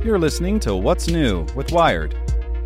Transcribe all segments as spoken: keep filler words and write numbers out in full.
You're listening to What's New with Wired.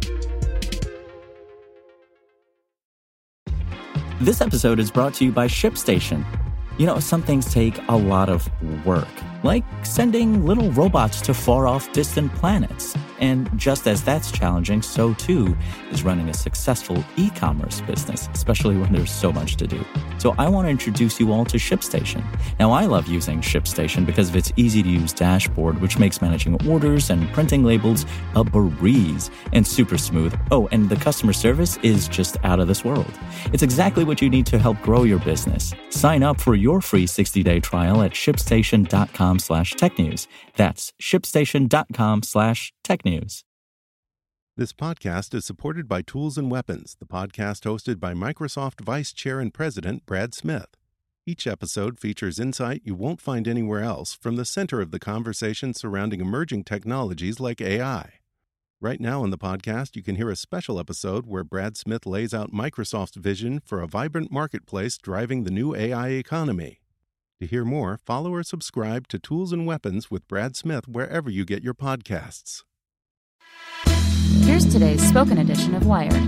This episode is brought to you by ShipStation. You know, some things take a lot of work, like sending little robots to far-off distant planets. And just as that's challenging, so too is running a successful e-commerce business, especially when there's so much to do. So I want to introduce you all to ShipStation. Now, I love using ShipStation because of its easy-to-use dashboard, which makes managing orders and printing labels a breeze and super smooth. Oh, and the customer service is just out of this world. It's exactly what you need to help grow your business. Sign up for your free sixty-day trial at shipstation.com slash technews. That's shipstation.com slash technews. This podcast is supported by Tools and Weapons, the podcast hosted by Microsoft Vice Chair and President Brad Smith. Each episode features insight you won't find anywhere else from the center of the conversation surrounding emerging technologies like A I. Right now in the podcast, you can hear a special episode where Brad Smith lays out Microsoft's vision for a vibrant marketplace driving the new A I economy. To hear more, follow or subscribe to Tools and Weapons with Brad Smith wherever you get your podcasts. Here's today's spoken edition of Wired.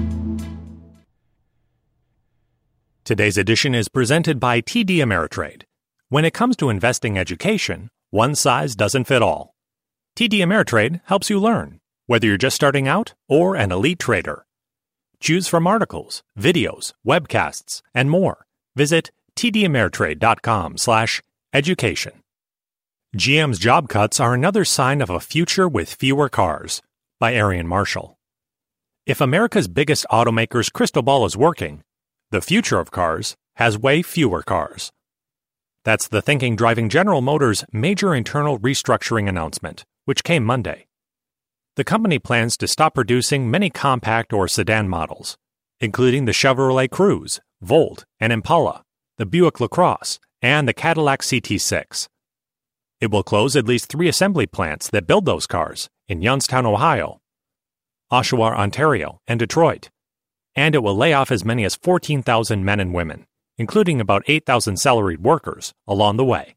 Today's edition is presented by T D Ameritrade. When it comes to investing education, one size doesn't fit all. T D Ameritrade helps you learn, whether you're just starting out or an elite trader. Choose from articles, videos, webcasts, and more. Visit tdameritrade.com slash education. G M's job cuts are another sign of a future with fewer cars, by Arian Marshall. If America's biggest automaker's crystal ball is working, the future of cars has way fewer cars. That's the thinking driving General Motors' major internal restructuring announcement, which came Monday. The company plans to stop producing many compact or sedan models, including the Chevrolet Cruze, Volt, and Impala, the Buick LaCrosse, and the Cadillac C T six. It will close at least three assembly plants that build those cars in Youngstown, Ohio, Oshawa, Ontario, and Detroit, and it will lay off as many as fourteen thousand men and women, including about eight thousand salaried workers, along the way.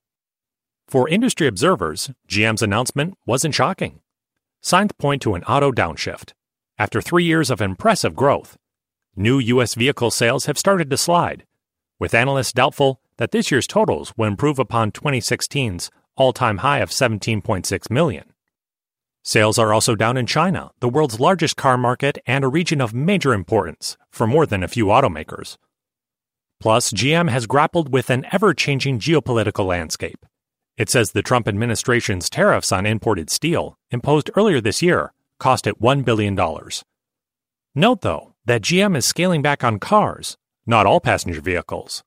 For industry observers, G M's announcement wasn't shocking. Signs point to an auto downshift. After three years of impressive growth, new U S vehicle sales have started to slide, with analysts doubtful that this year's totals will improve upon twenty sixteen's all-time high of seventeen point six million. Sales are also down in China, the world's largest car market and a region of major importance for more than a few automakers. Plus, G M has grappled with an ever-changing geopolitical landscape. It says the Trump administration's tariffs on imported steel, imposed earlier this year, cost it one billion dollars. Note, though, that G M is scaling back on cars, not all passenger vehicles.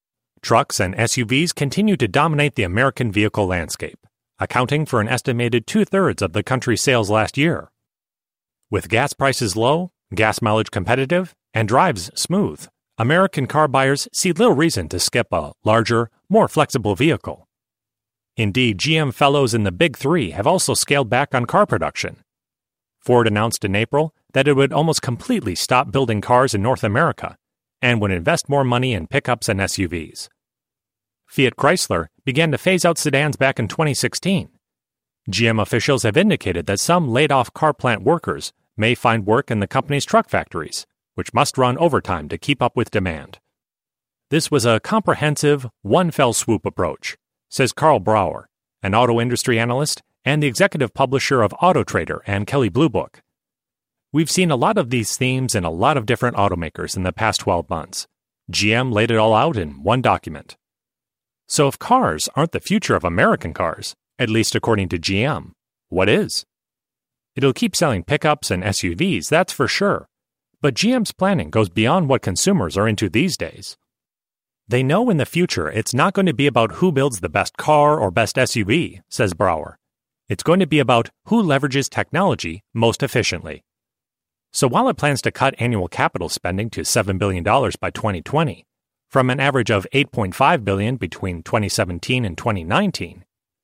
Trucks and S U Vs continue to dominate the American vehicle landscape, accounting for an estimated two-thirds of the country's sales last year. With gas prices low, gas mileage competitive, and drives smooth, American car buyers see little reason to skip a larger, more flexible vehicle. Indeed, G M fellows in the Big Three have also scaled back on car production. Ford announced in April that it would almost completely stop building cars in North America and would invest more money in pickups and S U Vs. Fiat Chrysler began to phase out sedans back in twenty sixteen. G M officials have indicated that some laid-off car plant workers may find work in the company's truck factories, which must run overtime to keep up with demand. This was a comprehensive, one-fell-swoop approach, says Carl Brower, an auto industry analyst and the executive publisher of Auto Trader and Kelley Blue Book. We've seen a lot of these themes in a lot of different automakers in the past twelve months. G M laid it all out in one document. So if cars aren't the future of American cars, at least according to G M, what is? It'll keep selling pickups and S U Vs, that's for sure. But G M's planning goes beyond what consumers are into these days. They know in the future it's not going to be about who builds the best car or best S U V, says Brower. It's going to be about who leverages technology most efficiently. So while it plans to cut annual capital spending to seven billion dollars by twenty twenty, from an average of eight point five billion dollars between twenty seventeen and twenty nineteen,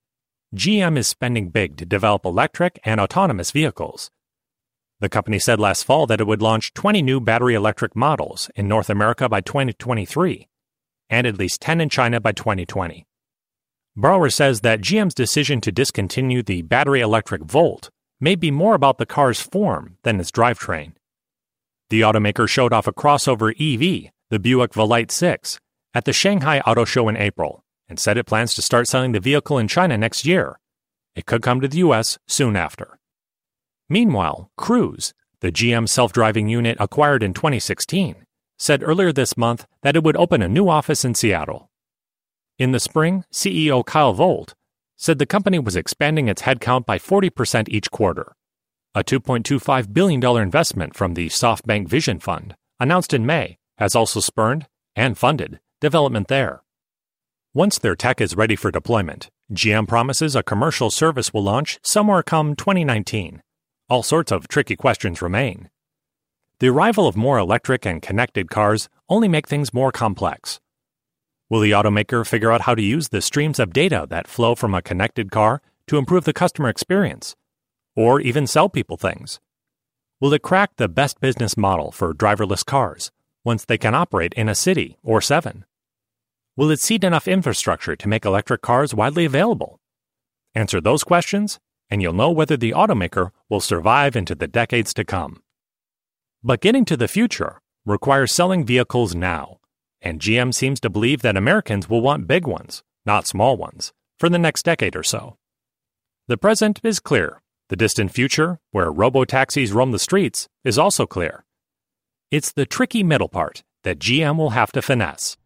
G M is spending big to develop electric and autonomous vehicles. The company said last fall that it would launch twenty new battery electric models in North America by twenty twenty-three, and at least ten in China by twenty twenty. Brower says that G M's decision to discontinue the battery electric Volt may be more about the car's form than its drivetrain. The automaker showed off a crossover E V, the Buick Volite six, at the Shanghai Auto Show in April, and said it plans to start selling the vehicle in China next year. It could come to the U S soon after. Meanwhile, Cruise, the G M self-driving unit acquired in twenty sixteen, said earlier this month that it would open a new office in Seattle. In the spring, C E O Kyle Volt said the company was expanding its headcount by forty percent each quarter. A two point two five billion dollars investment from the SoftBank Vision Fund, announced in May, has also spurred and funded development there. Once their tech is ready for deployment, G M promises a commercial service will launch somewhere come twenty nineteen. All sorts of tricky questions remain. The arrival of more electric and connected cars only make things more complex. Will the automaker figure out how to use the streams of data that flow from a connected car to improve the customer experience? Or even sell people things? Will it crack the best business model for driverless cars once they can operate in a city or seven? Will it seed enough infrastructure to make electric cars widely available? Answer those questions, and you'll know whether the automaker will survive into the decades to come. But getting to the future requires selling vehicles now, and G M seems to believe that Americans will want big ones, not small ones, for the next decade or so. The present is clear. The distant future, where robo-taxis roam the streets, is also clear. It's the tricky middle part that G M will have to finesse.